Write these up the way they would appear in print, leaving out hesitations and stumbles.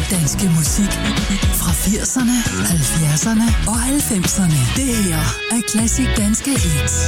danske musik fra 80'erne, 70'erne og 90'erne. Det her er Classic Danske Hits.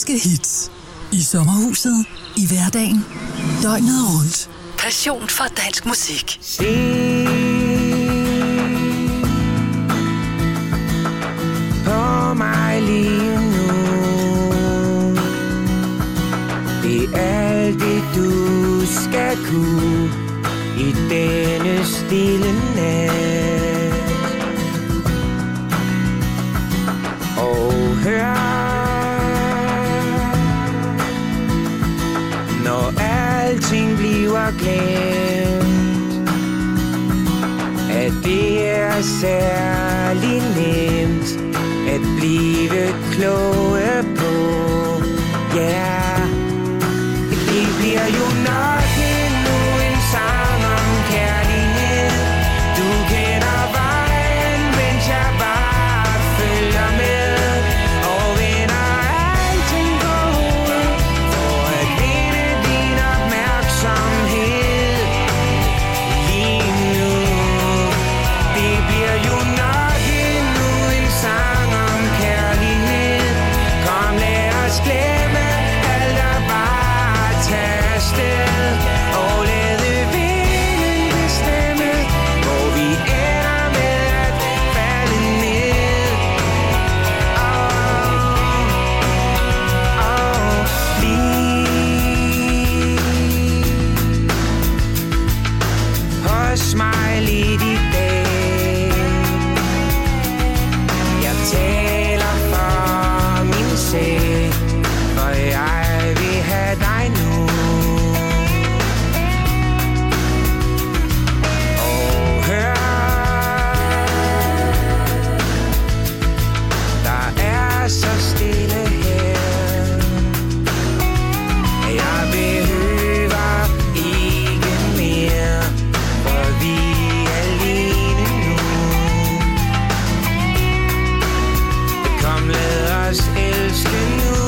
danske hits. I sommerhuset, i hverdagen, døgnet rundt. Passion for dansk musik. På mig lige nu. Det er alt det du skal kunne i denne stille nat. Og hør, når alting bliver glemt, at det er særlig nemt at blive kloge på. Ja, det bliver jo nok endnu en sang om kærlighed. Du kender vejen, mens jeg bare følger med. Og vender alting på hovedet for at vinde din opmærksomhed. Lige nu, det bliver jo nok endnu en sang om kærlighed. Kom, lad os glemme alt og bare tage afsted og lade vinden bestemme, hvor vi ender med at falde ned. Bliv hos mig lidt i dag. Jeg taler for min sag, for jeg vil have dig nu. Og hør, der er så stille her. Jeg behøver ikke mere, for vi er alene nu. Kom, lad os elske nu.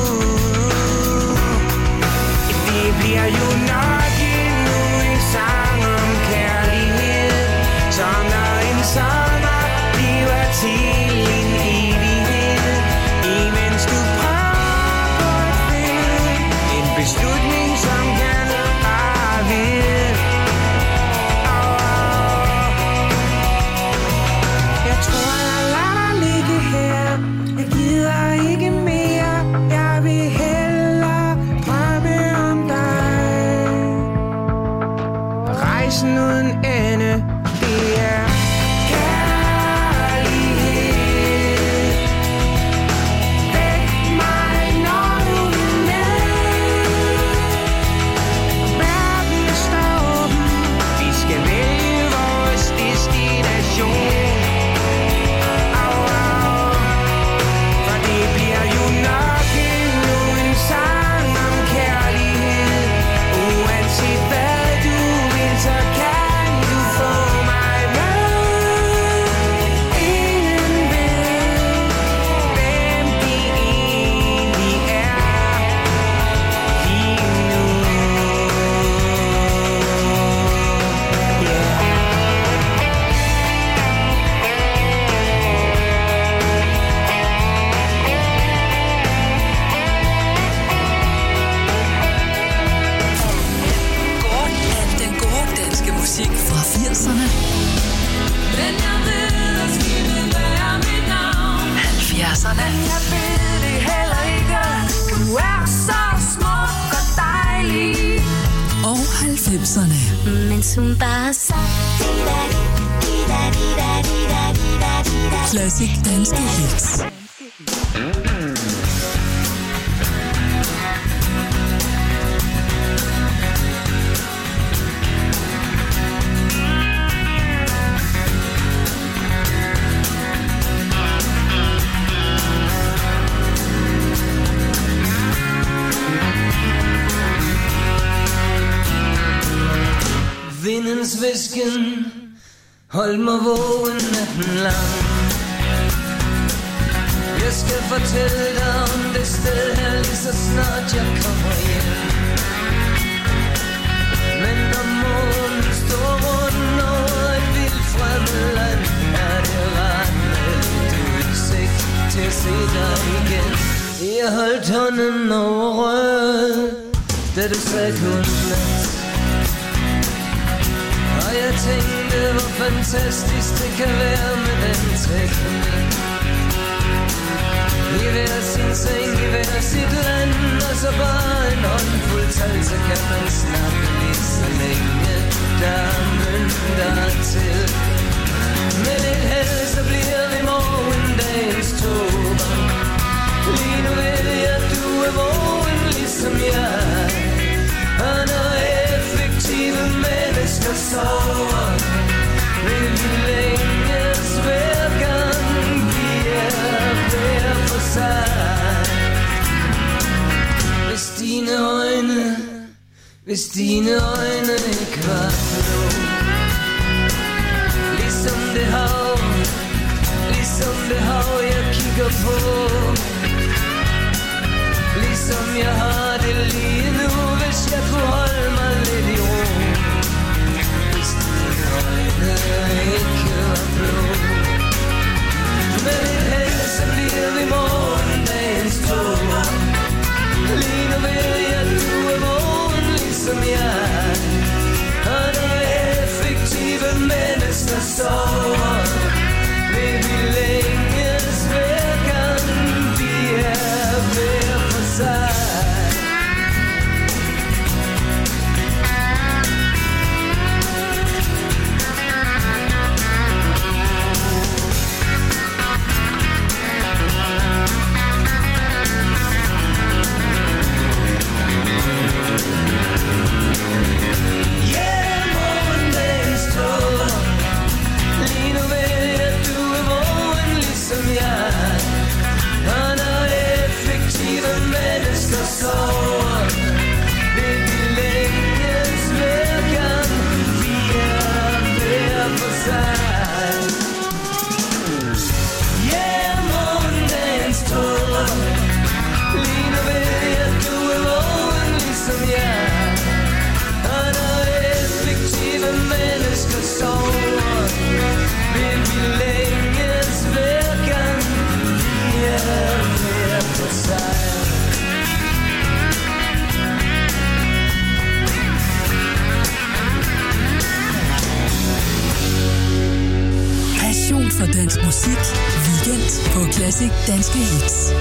Det bliver jo nok endnu en sang om kærlighed, som når en sommer bliver til en evighed. Imens du prøver på at finde en beslutning, som kan bare ved. Jeg tror, jeg lader dig ligge her. Jeg gider ikke mere. Jeg vil hellere drømme om dig. Rejsen uden ende, det er kærlighed. Væk mig, når du vil med. Verden står åben. Vi skal vælge vores destination. For det bliver jo nok endnu en sang om kærlighed. Uanset hvad du vil, så kan du få mig med. Ingen ved, hvem de egentlig er lige nu. Godt af den gode danske musik fra 80'erne, Men jeg ved, at skibet bærer mit navn. 70'erne Jeg ved det heller ikke. Du er så smuk og dejlig. og 90'erne. Mens hun bare sang. Klassik danske hits. Vindens hvisken, hold mig vågen natten lang. Jeg skal fortælle dig om det sted her, lige så snart jeg kommer hjem. Men når månen står rundt over et vildt fremmed land, er det ret med udsigt til at se dig igen. Jeg holdt hånden over da du sad kun plads. Og jeg tænkte, hvor fantastisk det kan være med den teknik. I hver sin seng, i hver sit land, og så bare en håndfuld tal, så kan man snakke lige så længe, der er mønter til. Med lidt held, så bliver vi morgendagens tober. Lige nu ved jeg, du er vågen ligesom jeg. Og når effektive mennesker sover, vil vi længes hver gang vi er hver for sig. Hvis dine øjne ikke var blå, ligesom det hav, jeg kigger på, ligesom jeg har det lige nu, hvis jeg kunne holde mig lidt i ro. Hvis dine øjne ikke var blå, med lidt held, så bliver vi morgendagens toger. Lige nu ved jeg, du er vågen ligesom jeg. Og når effektive mennesker sover, vil vi længes hver gang vi er hver for sig. For dansk musik. Weekend på Classic Danske Hits.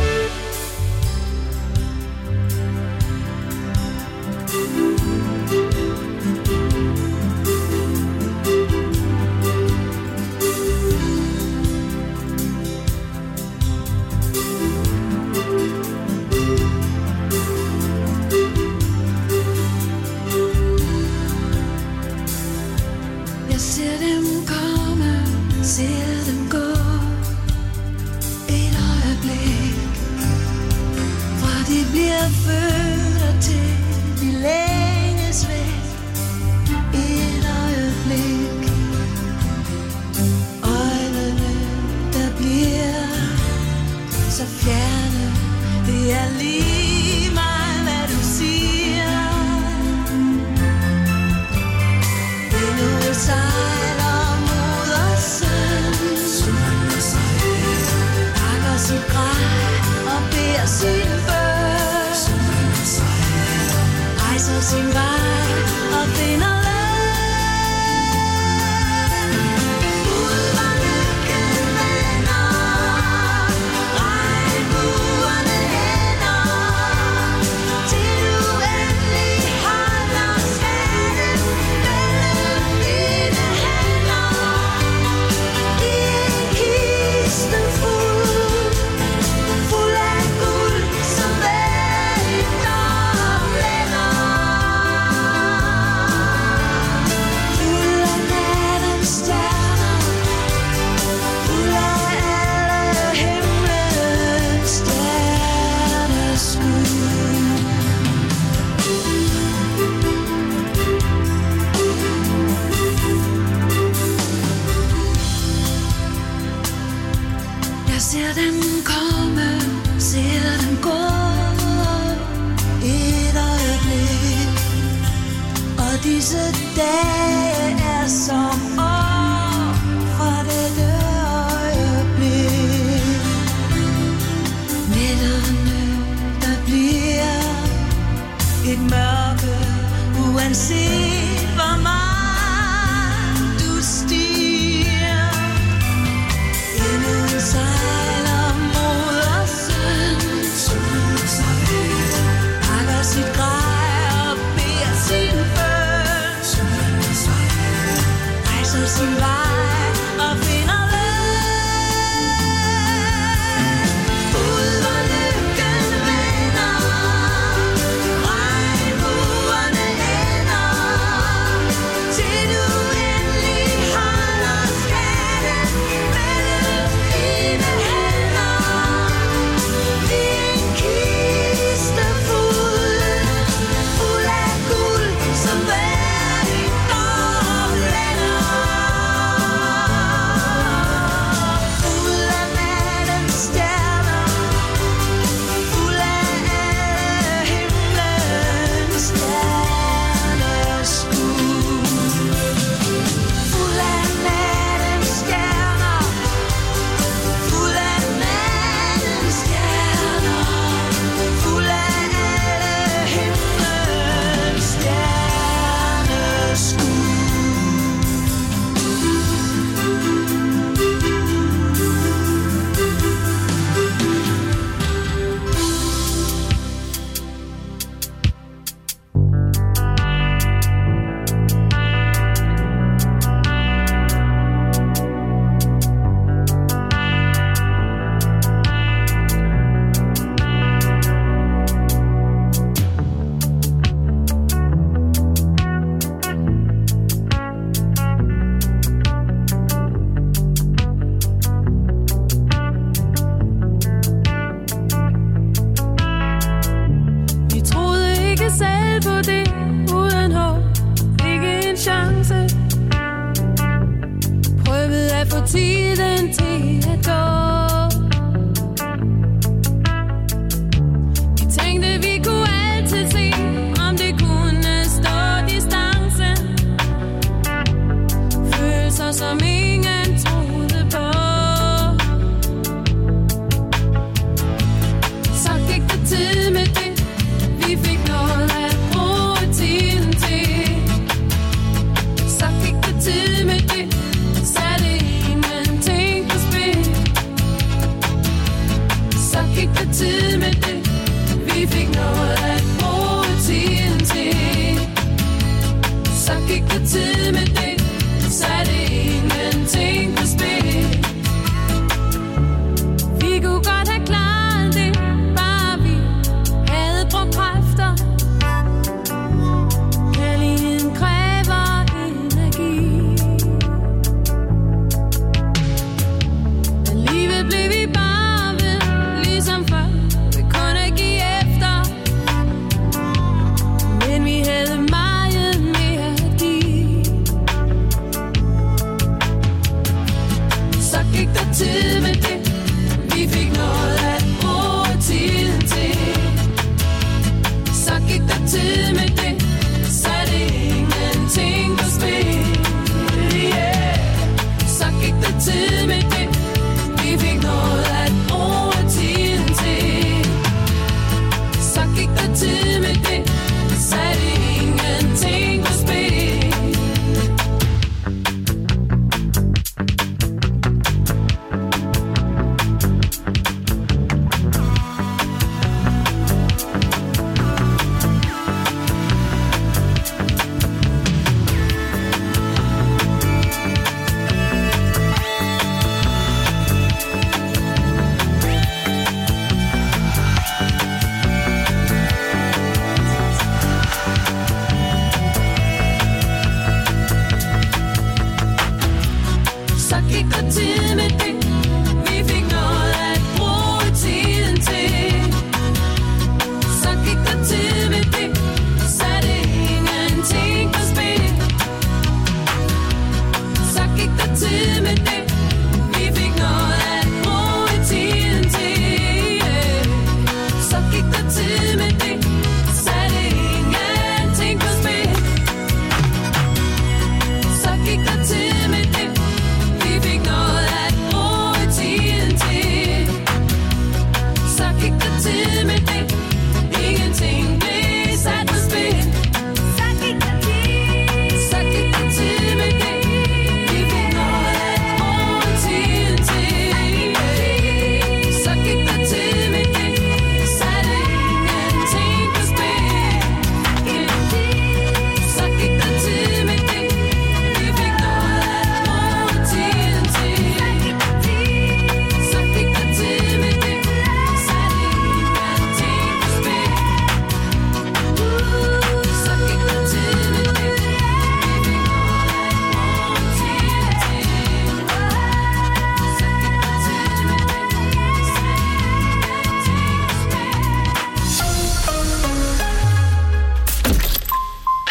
Disse dage er som år fra dette øjeblik. Nætterne, der bliver et mørkt kan se, hvor meget du stiger. Inden sejler modersøn, pakker sit grej og beder sin bøn, rejser sin vej og finder Tid med det, satte ingenting på spil.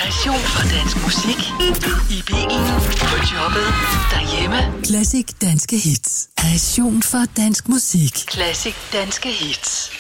Passion for dansk musik. I bilen, på jobbet, derhjemme. Classic danske hits. Passion for dansk musik. Classic danske hits.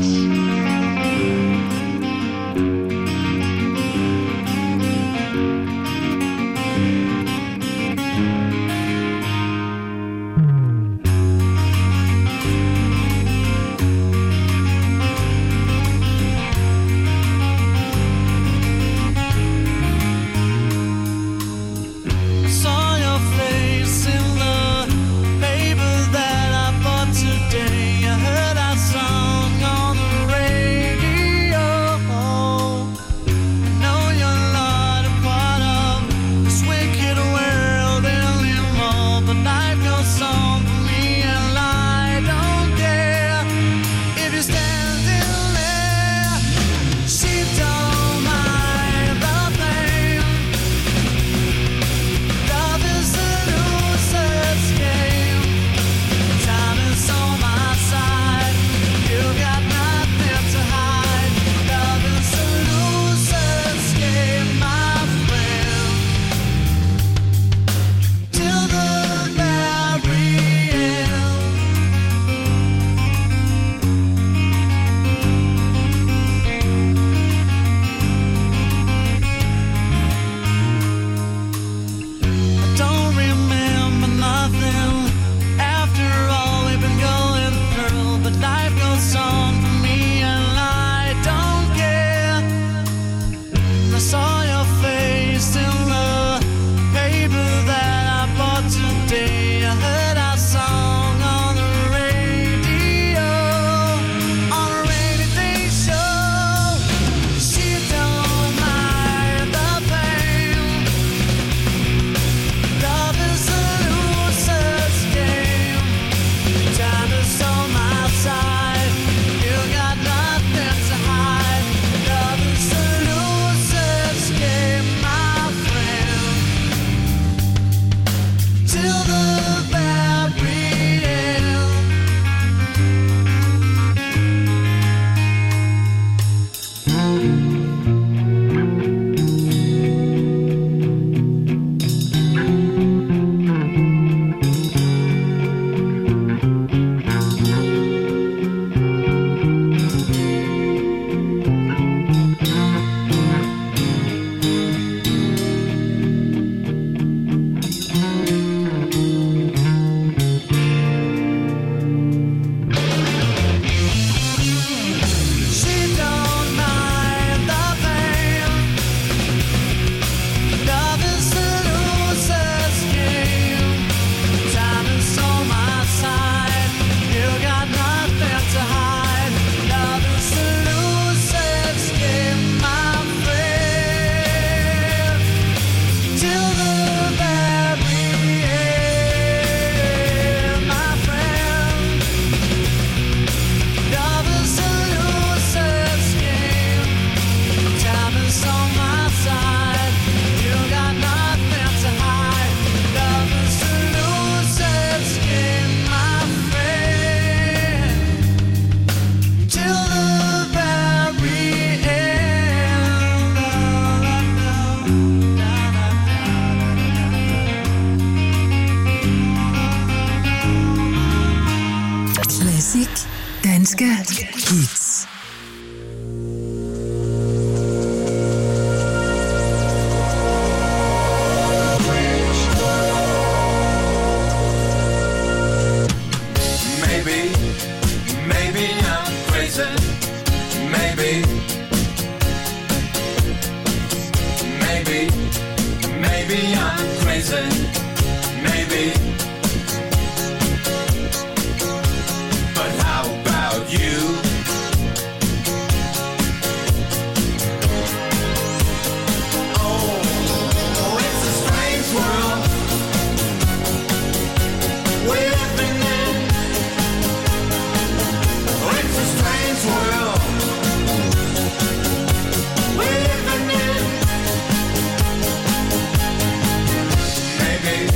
Danske hits. Maybe I'm crazy. Maybe I'm crazy. Maybe. But how about you? Oh, it's a strange world we're living in. Oh, it's a strange world we're living in. Maybe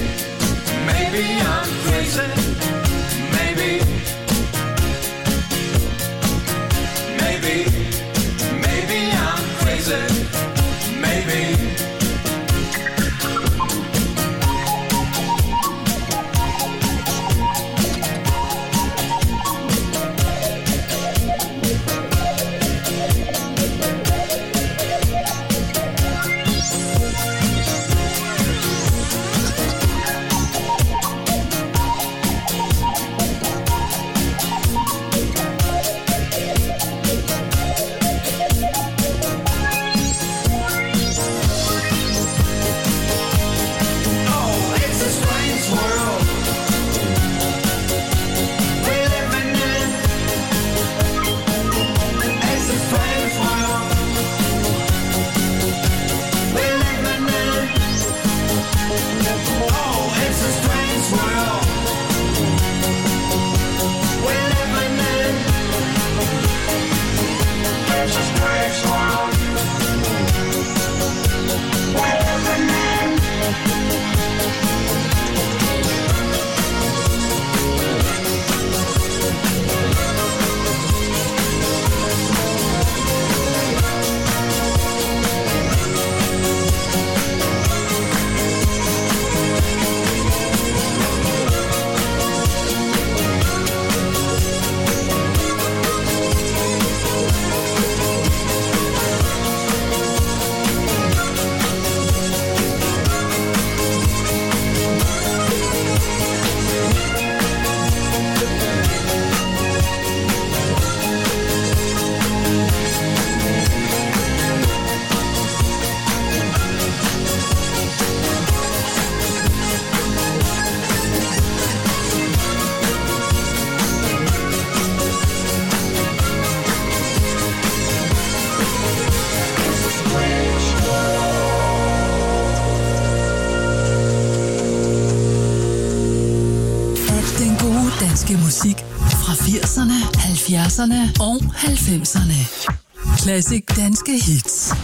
danske musik fra 80'erne, 70'erne og 90'erne. Classic danske hits.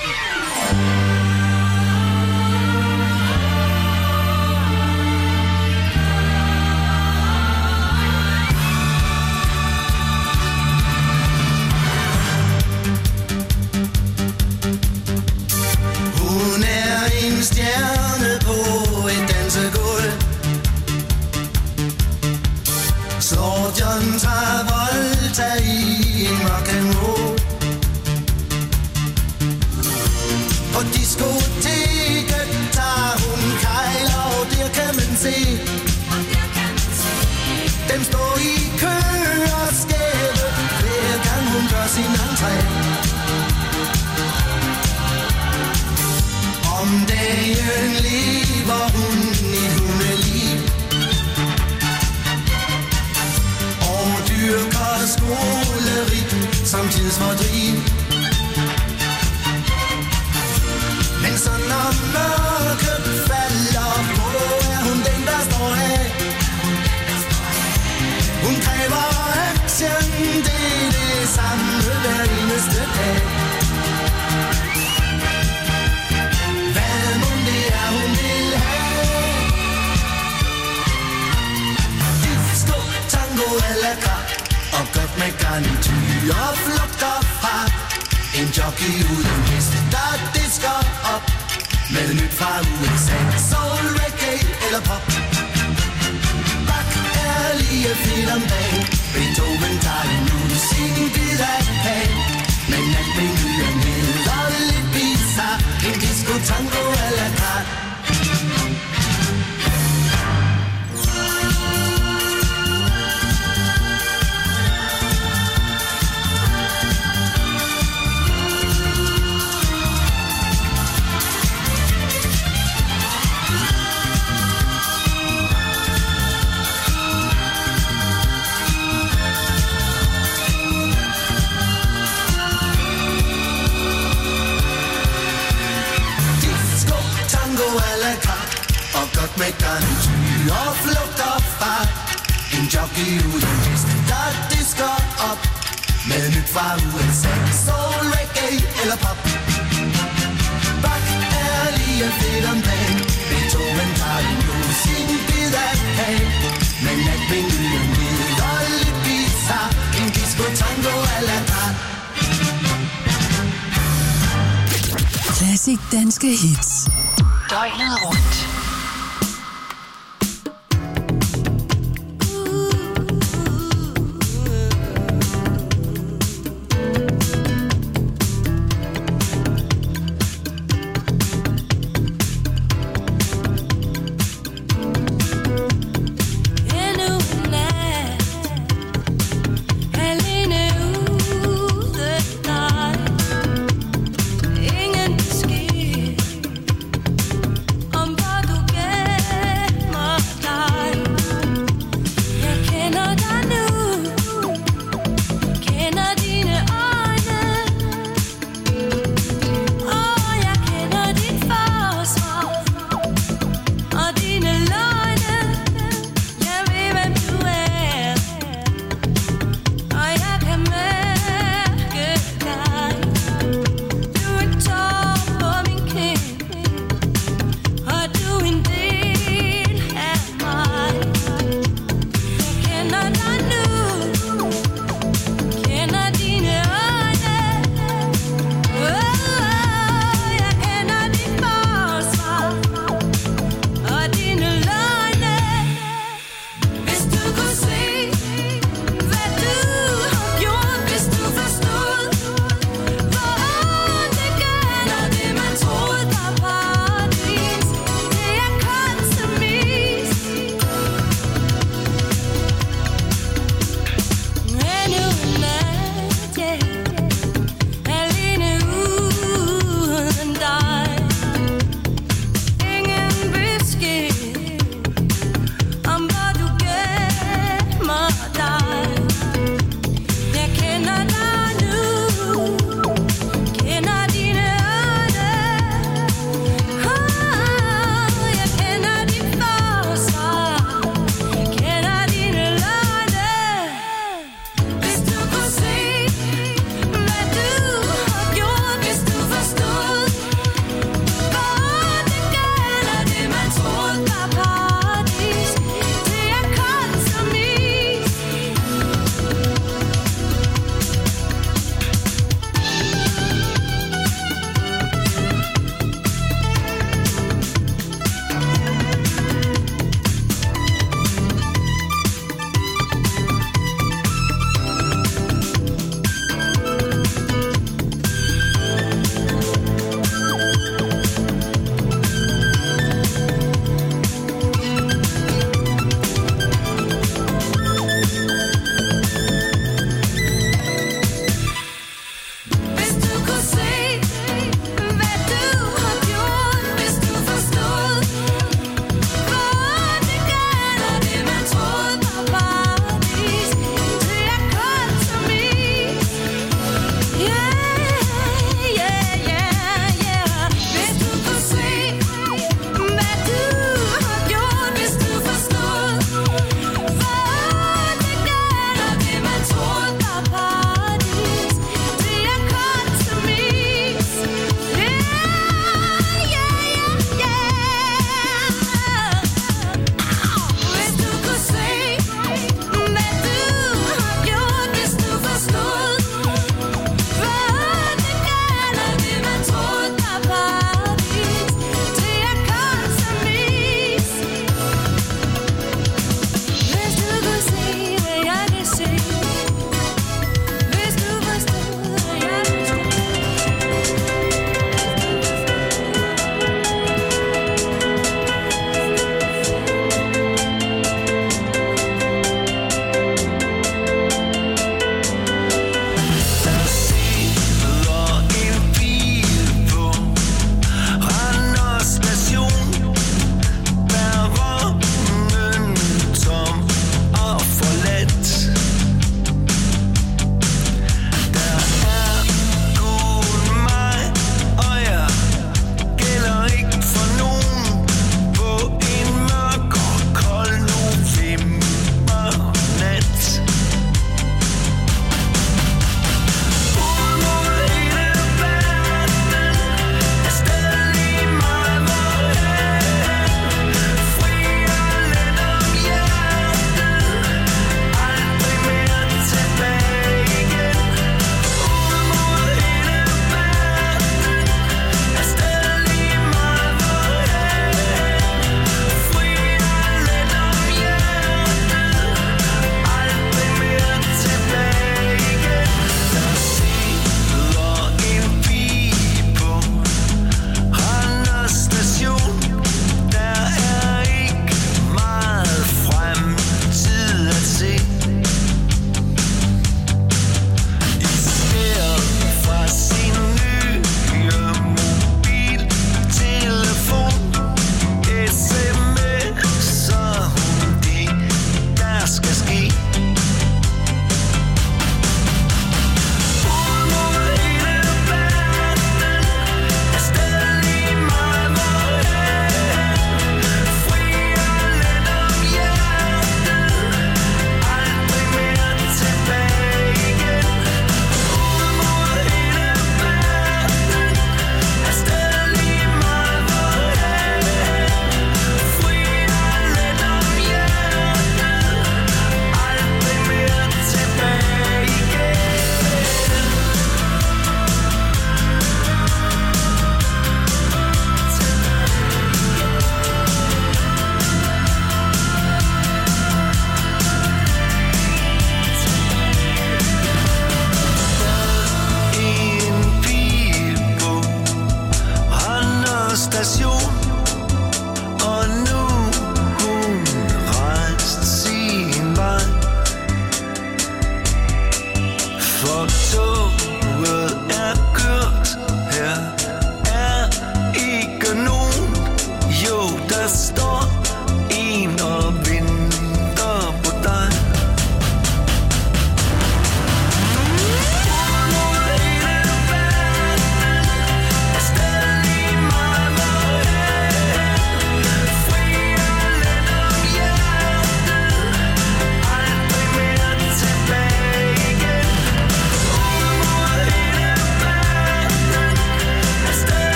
Hun er en stjerne på et dansegulv. Slår John Travolta i en rock'n'roll. På diskoteket tager hun kejler, og der kan man se dem stå i kø og skæve, hver gang hun gør sin entré. Om dagen lever hun i hundeliv og dyrker skoleri som tidsfordriv. Men så når mørket falder på, er hun den, der står af. Hun kræver action, det er det samme hver eneste dag. Hvad mon det er, hun vil have? Disco, tango eller krak, og godt med garnityr og flugt og fart. En jockey uden hest, der disker op med nyt fra USA. Soul, reggae eller pop. Bach er lige fedt om dagen. Beethoven tager nu sin bid af kagen. Men natmenuen hedder lidt bizarre. En disco, tango eller krak. Med garnityr og flugt og fart. En jockey uden hest, der disker op med nyt fra USA. Soul, reggae eller pop. Bach er lige fedt om dagen. Beethoven tager nu sin bid af kagen. Men natmenuen hedder lidt bizarre. En disco, tango eller krak. Classic danske hits. Døgnet rundt. Ingen besked om hvor du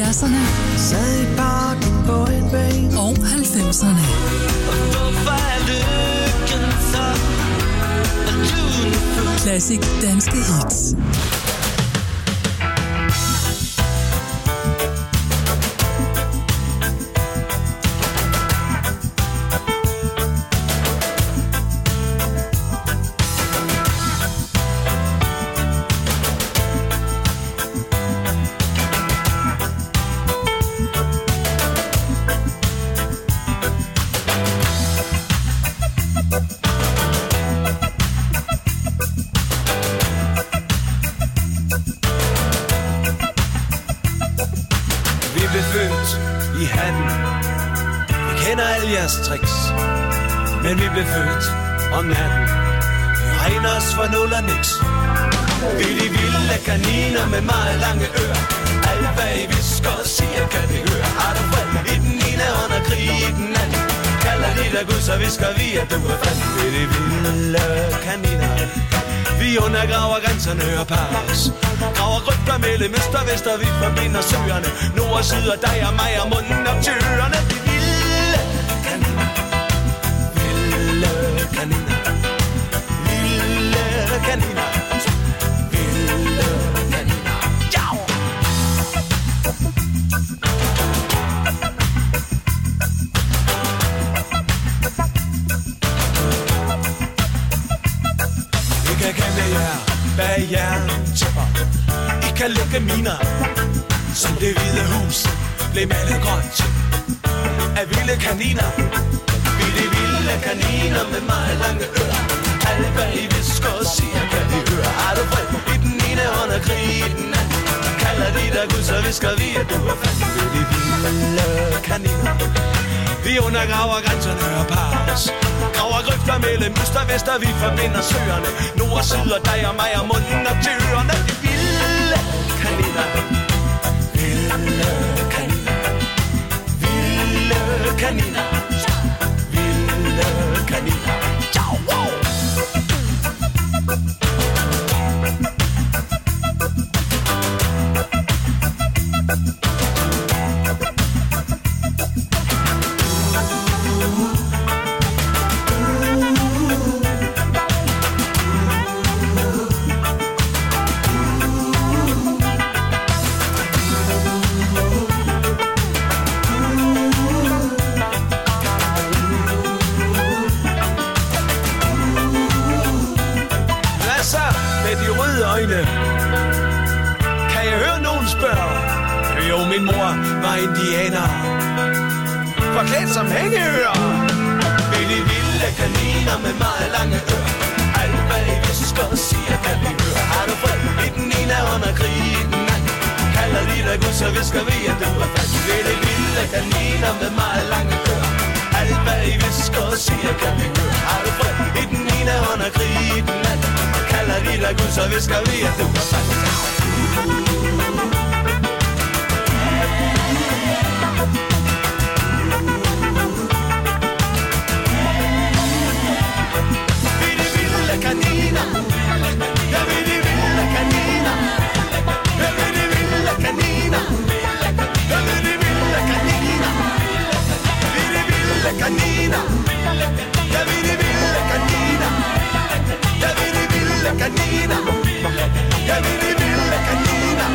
70'erne Sad i parken på en bænk. og 90'erne. Hvorfor er lykken så lunefuld? Classic danske hits. I hatten. Vi kender alle jeres tricks, men vi blev født om natten. Vi regner os for nul og niks. Vi de vilde kaniner med meget lange ører. Alt hvad I visker og siger kan vi høre. Har du fred i den ene hånd og krig i den anden? Kalder de der Gud, så visker vi at du er fred. Vi de vilde kaniner. Vi undergraver grænserne og pares. Graver rygter mellem øst og vest, og vi forbinder søerne. Nord og syd og dig og mig og munden og tyrerne. De vilde kaniner. Vilde kaniner. Vilde kaniner. Vilde kaniner. Ja! Vi kan kende jer bag jerntæpper. I kan lægge miner, som det hvide hus blev malet grønt af vilde kaniner. Vi de vilde kaniner med meget lange ører. Alt hvad I visker og siger kan vi høre. Har du fred i den ene hånd og krig i den anden? Kalder de der Gud, så visker vi at du er fast. Vi de vilde kaniner. Vi undergraver grænserne og pares. Graver grøfter mellem øst og vest, og vi forbinder søerne. Nord og syd og dig og mig og munden og tyrerne. De vilde kaniner. Vilde kaniner. Vilde kaniner. Vilde kaniner. Ciao, wow! Kan jeg høre nogen spørge? Jo, min mor var indianer, forklædt som hængeører. Ved de vilde kaniner med meget lange ører. Alt hvad I visker og siger kan vi høre. Har du fred i den ene hånd og krig i den anden? Kalder de der Gud, så visker vi at du er fast. Ved de vilde kaniner med meget lange ører. Alt hvad I visker og siger kan vi høre. Har du fred i den ene hånd og krig i den anden? Kalder de der Gud, så visker vi at du er fast. Kaniner, ja vi de vilde kaniner, ja vi de vilde kaniner, ja vi de vilde kaniner, vi de vilde kaniner, ja vi de vilde kaniner, ja vi de vilde kaniner, ja vi de vilde kaniner.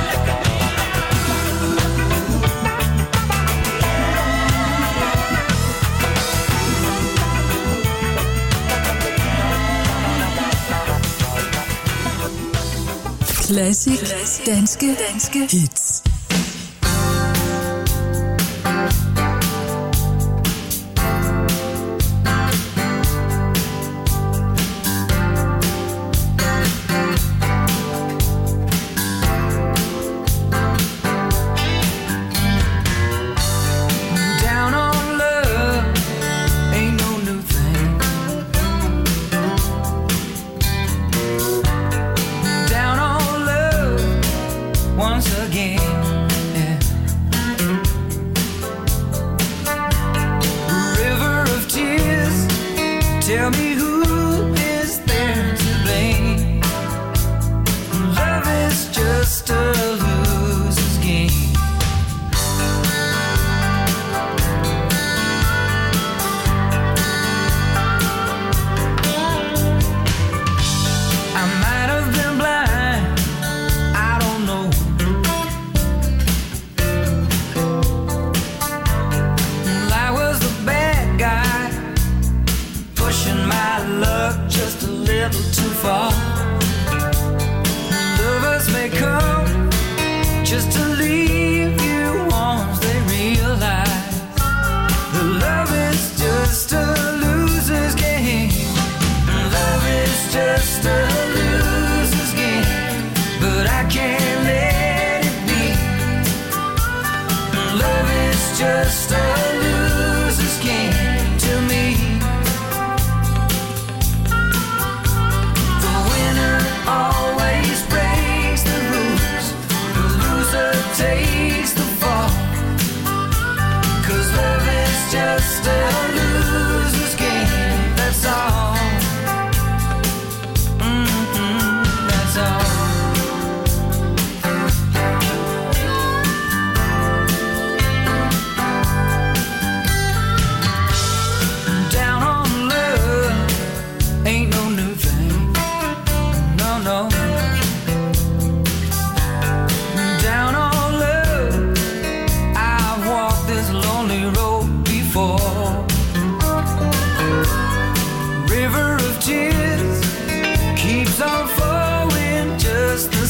Classic danske hits. Once again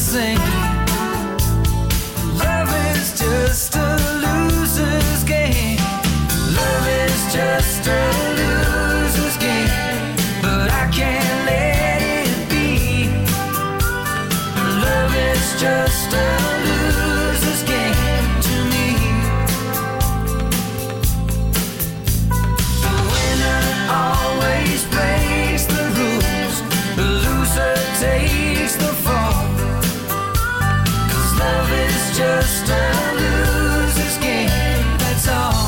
sing. Love is just a loser's game. Love is just a loser's game. But I can't let it be. Love is just a loser's game to me. The winner always breaks the rules. The loser takes the fall. 'Cause love is just a loser's game, that's all.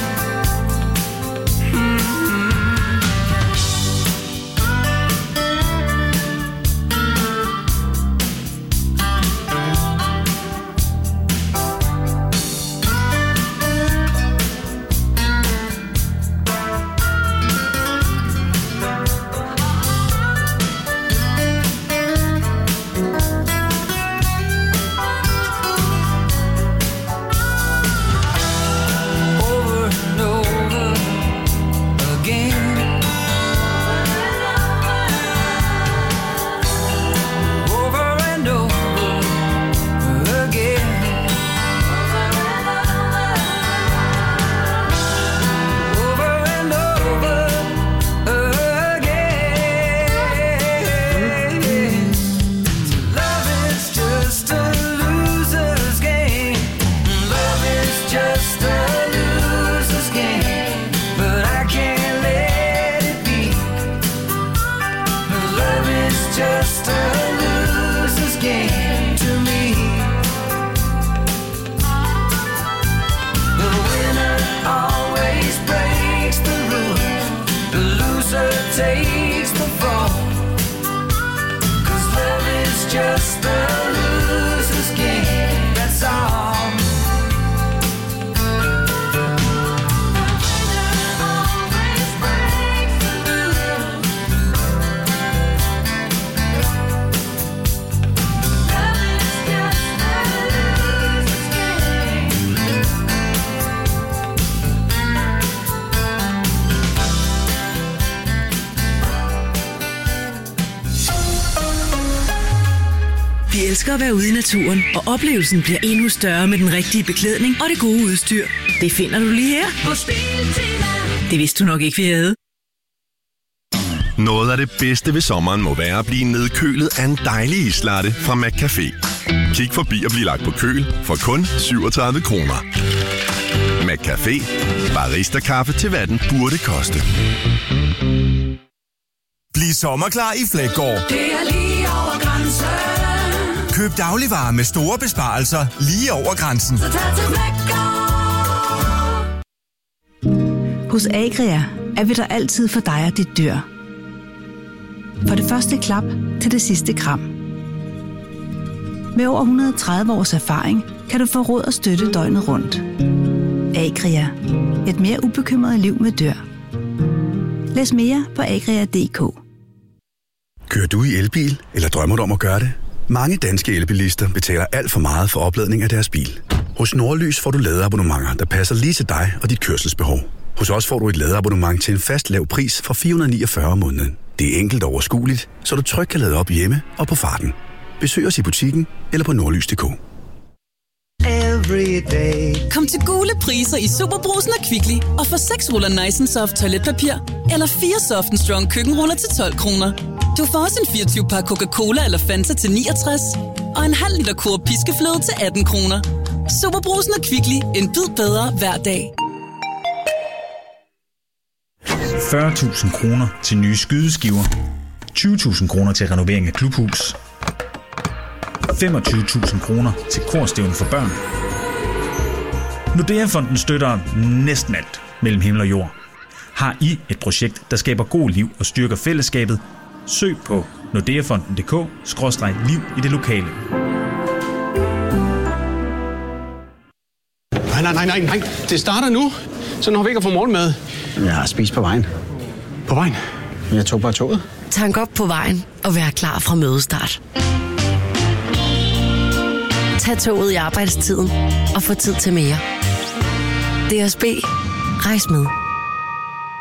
Takes the fall. 'Cause love is just a loser's game, that's all. Always breaks the rules. Love is just a loser's game. Vi elsker at være ude i naturen, og oplevelsen bliver endnu større med den rigtige beklædning og det gode udstyr. Det finder du lige her hos Biltema. Det vidste du nok ikke, vi havde. Noget af det bedste ved sommeren må være at blive nedkølet af en dejlig islatte fra McCafé. Kig forbi og bliv lagt på køl for kun 37 kroner. McCafé. Barista-kaffe til hvad den burde koste. Bliv sommerklar i Fleggaard. Det er lige over grænsen. Køb dagligvarer med store besparelser lige over grænsen. Så tag til Fleggaard. Hos Agria er vi der altid for dig og dit dyr. For det første klap til det sidste kram. Med over 130 års erfaring kan du få råd og støtte døgnet rundt. Agria. Et mere ubekymret liv med dyr. Læs mere på agria.dk. Kører du i elbil, eller drømmer du om at gøre det? Mange danske elbilister betaler alt for meget for opladning af deres bil. Hos Nordlys får du ladeabonnementer, der passer lige til dig og dit kørselsbehov. Hos os får du et ladeabonnement til en fast lav pris fra 449 om måneden. Det er enkelt og overskueligt, så du trygt kan lade op hjemme og på farten. Besøg os i butikken eller på nordlys.dk. Kom til gule priser i Superbrugsen og Kvickly og få 6 ruller Nice & Soft toiletpapir eller 4 Soft & Strong køkkenruller til 12 kroner. Du får også en 24-pakke Coca-Cola eller Fanta til 69 og en halv liter Coop piskefløde til 18 kroner. Superbrugsen og Kvickly. En bid bedre hver dag. 40.000 kroner til nye skydeskiver. 20.000 kroner til renovering af klubhus. 25.000 kroner til korstævne for børn. Nordea-fonden støtter næsten alt mellem himmel og jord. Har I et projekt, der skaber god liv og styrker fællesskabet? Søg på nordeafonden.dk/liv i det lokale. Nej. Det starter nu. Så når vi ikke får morgenmad. Jeg har spist på vejen. På vejen? Jeg tog bare toget. Tank op på vejen og vær klar fra mødestart. Tag toget i arbejdstiden og få tid til mere. DSB. Rejs med.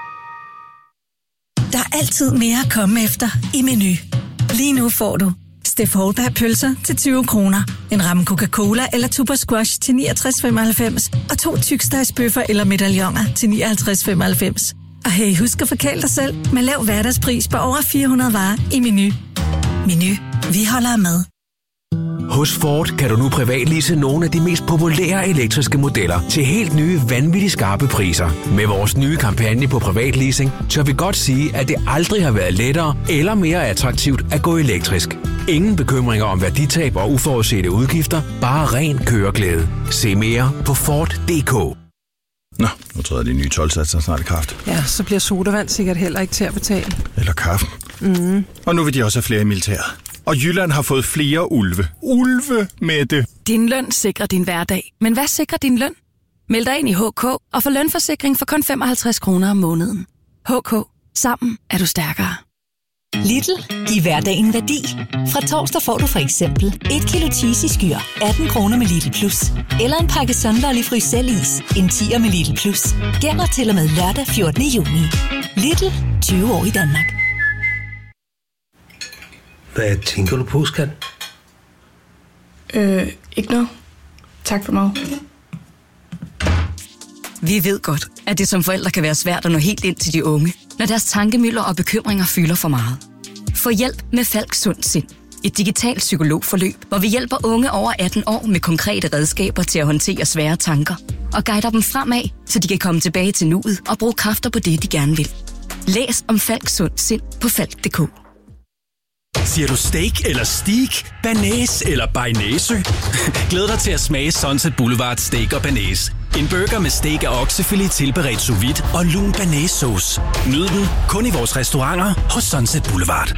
Der er altid mere at komme efter i Meny. Lige nu får du Steff Holberg pølser til 20 kroner. En ramme Coca-Cola eller Tuber Squash til 69,95. Og 2 tykstegsbøffer eller medaljoner til 59,95. Og hey, husk at forkæle dig selv med lav hverdagspris på over 400 varer i Menu. Menu. Vi holder med. Hos Ford kan du nu privatlease nogle af de mest populære elektriske modeller til helt nye, vanvittigt skarpe priser. Med vores nye kampagne på privatleasing, tør vi godt sige, at det aldrig har været lettere eller mere attraktivt at gå elektrisk. Ingen bekymringer om værditab og uforudsete udgifter, bare ren køreglæde. Se mere på Ford.dk. Nå, nu træder de nye 12-satser snart i kraft. Ja, så bliver sodavand sikkert heller ikke til at betale. Eller kaffen. Mm. Og nu vil de også have flere i militæret. Og Jylland har fået flere ulve. Ulve med det. Din løn sikrer din hverdag. Men hvad sikrer din løn? Meld dig ind i HK og få lønforsikring for kun 55 kroner om måneden. HK. Sammen er du stærkere. Lidl. Giv hverdagen værdi. Fra torsdag får du for eksempel 1 kilo cheesy skyr, 18 kroner med Lidl Plus. Eller en pakke Sunlolly Frysellis, en 10'er med Lidl Plus. Gælder til og med lørdag 14. juni. Lidl. 20 år i Danmark. Hvad tænker du på, skat? Ikke noget. Tak for mig. Vi ved godt, at det som forældre kan være svært at nå helt ind til de unge, når deres tankemylder og bekymringer fylder for meget. Få hjælp med Falk Sund Sind. Et digitalt psykologforløb, hvor vi hjælper unge over 18 år med konkrete redskaber til at håndtere svære tanker og guider dem fremad, så de kan komme tilbage til nuet og bruge kræfter på det, de gerne vil. Læs om Falk Sund Sind på falk.dk. Siger du steak eller steak, banæs eller bearnaisesø? Glæd dig til at smage Sunset Boulevard Steak og Banæs. En burger med steak af oksefilet tilberedt sous vide og lun banæssauce. Nyd den kun i vores restauranter hos Sunset Boulevard.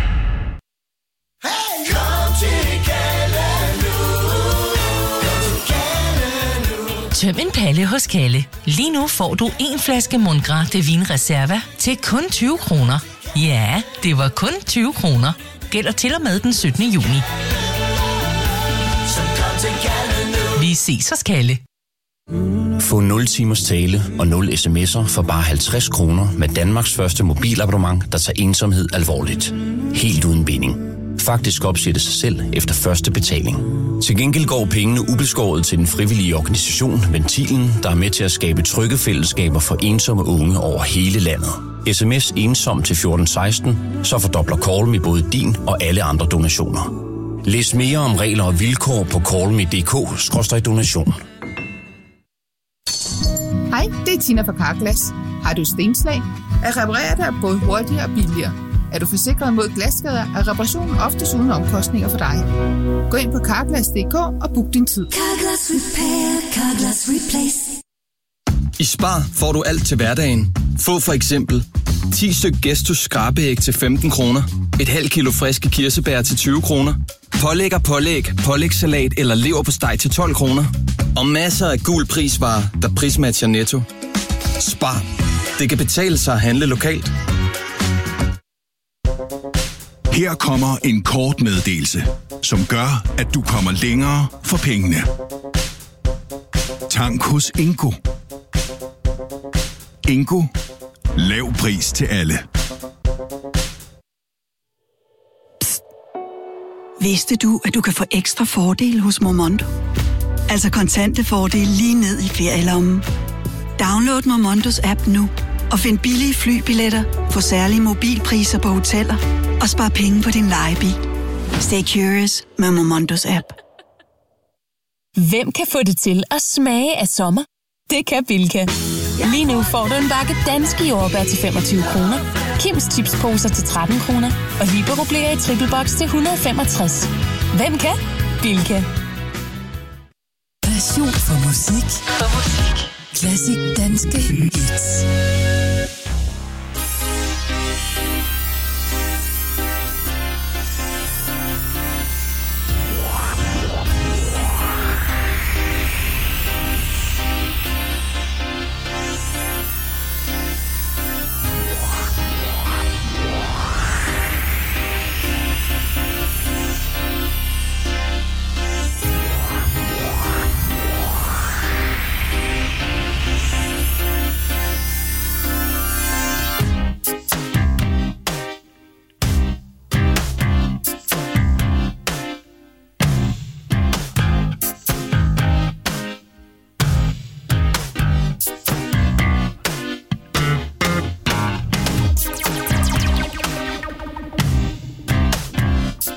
Tøm en palle hos Kalle. Lige nu får du en flaske Mundgras de Vin Reserva til kun 20 kroner. Ja, det var kun 20 kroner. Gælder til og med den 17. juni. Vi ses hos Kalle. Få 0 timers tale og 0 sms'er for bare 50 kroner med Danmarks første mobilabonnement, der tager ensomhed alvorligt. Helt uden binding. Faktisk opsætte sig selv efter første betaling. Til gengæld går pengene ubeskåret til den frivillige organisation Ventilen, der er med til at skabe trygge fællesskaber for ensomme unge over hele landet. SMS ensom til 1416, så fordobler Callme både din og alle andre donationer. Læs mere om regler og vilkår på callme.dk/donation. Hej, det er Tina fra Carglass. Har du stenslag? At reparere dig både hurtigere og billigere. Er du forsikret mod glasskader, er reparationen oftest uden omkostninger for dig. Gå ind på Carglass.dk og book din tid. Carglass Repair, Carglass Replace. I Spar får du alt til hverdagen. Få for eksempel 10 styk Gestus skrabeæg til 15 kroner, et halvt kilo friske kirsebær til 20 kroner, pålæg, pålægssalat eller leverpostej til 12 kroner, og masser af gul prisvarer, der prismatcher Netto. Spar. Det kan betale sig at handle lokalt. Her kommer en kort meddelelse, som gør, at du kommer længere for pengene. Tank hos Ingo. Ingo. Lav pris til alle. Psst. Vidste du, at du kan få ekstra fordele hos Momondo? Altså kontante fordele lige ned i ferielommen. Download Momondos app nu og find billige flybilletter, få særlige mobilpriser på hoteller og spar penge på din lejebil. Stay curious med Momondos app. Hvem kan få det til at smage af sommer? Det kan Bilka. Lige nu får du en bakke danske jordbær til 25 kroner, Kims chipsposer til 13 kroner og Liberobleer i triple box til 165. Hvem kan? Bilka. Passion for musik. Klassik danske hits.